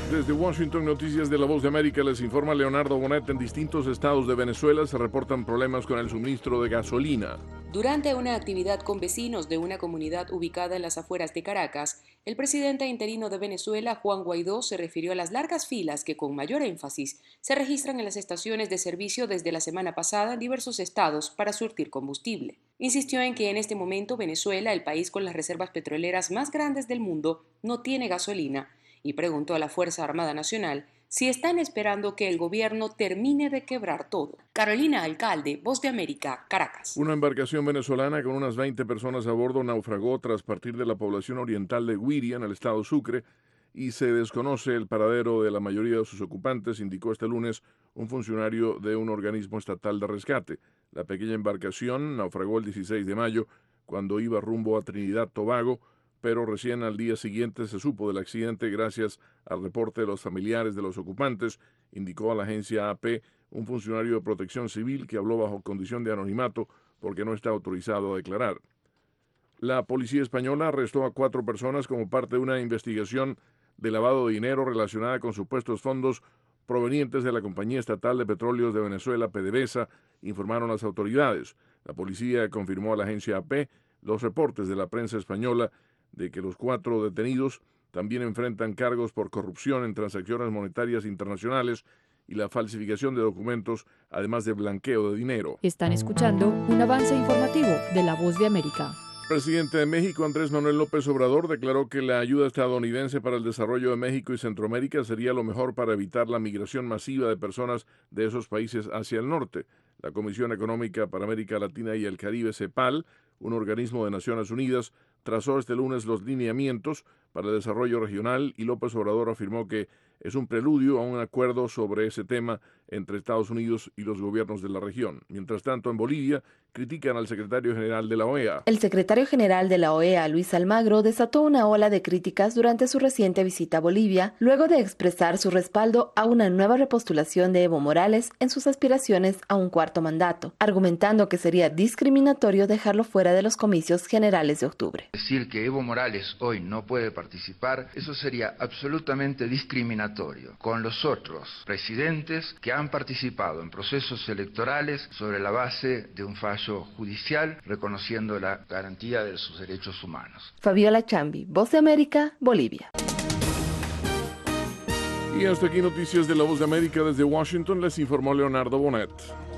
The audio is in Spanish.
Desde Washington, Noticias de la Voz de América, les informa Leonardo Bonet. En distintos estados de Venezuela se reportan problemas con el suministro de gasolina. Durante una actividad con vecinos de una comunidad ubicada en las afueras de Caracas, el presidente interino de Venezuela, Juan Guaidó, se refirió a las largas filas que con mayor énfasis se registran en las estaciones de servicio desde la semana pasada en diversos estados para surtir combustible. Insistió en que en este momento Venezuela, el país con las reservas petroleras más grandes del mundo, no tiene gasolina, y preguntó a la Fuerza Armada Nacional si están esperando que el gobierno termine de quebrar todo. Carolina Alcalde, Voz de América, Caracas. Una embarcación venezolana con unas 20 personas a bordo naufragó tras partir de la población oriental de Güiria, en el estado Sucre, y se desconoce el paradero de la mayoría de sus ocupantes, indicó este lunes un funcionario de un organismo estatal de rescate. La pequeña embarcación naufragó el 16 de mayo cuando iba rumbo a Trinidad Tobago, pero recién al día siguiente se supo del accidente gracias al reporte de los familiares de los ocupantes, indicó a la agencia AP un funcionario de protección civil que habló bajo condición de anonimato porque no está autorizado a declarar. La policía española arrestó a 4 personas como parte de una investigación de lavado de dinero relacionada con supuestos fondos provenientes de la Compañía Estatal de Petróleos de Venezuela, PDVSA, informaron las autoridades. La policía confirmó a la agencia AP los reportes de la prensa española de que los 4 detenidos también enfrentan cargos por corrupción en transacciones monetarias internacionales y la falsificación de documentos, además de blanqueo de dinero. Están escuchando un avance informativo de La Voz de América. El presidente de México, Andrés Manuel López Obrador, declaró que la ayuda estadounidense para el desarrollo de México y Centroamérica sería lo mejor para evitar la migración masiva de personas de esos países hacia el norte. La Comisión Económica para América Latina y el Caribe, CEPAL, un organismo de Naciones Unidas, trazó este lunes los lineamientos para el desarrollo regional y López Obrador afirmó que es un preludio a un acuerdo sobre ese tema entre Estados Unidos y los gobiernos de la región. Mientras tanto, en Bolivia, critican al secretario general de la OEA. El secretario general de la OEA, Luis Almagro, desató una ola de críticas durante su reciente visita a Bolivia, luego de expresar su respaldo a una nueva repostulación de Evo Morales en sus aspiraciones a un 4º mandato, argumentando que sería discriminatorio dejarlo fuera de los comicios generales de octubre. Decir que Evo Morales hoy no puede participar, eso sería absolutamente discriminatorio con los otros presidentes que han participado en procesos electorales sobre la base de un fallo judicial reconociendo la garantía de sus derechos humanos. Fabiola Chambi, Voz de América, Bolivia. Y hasta aquí Noticias de la Voz de América. Desde Washington les informó Leonardo Bonet.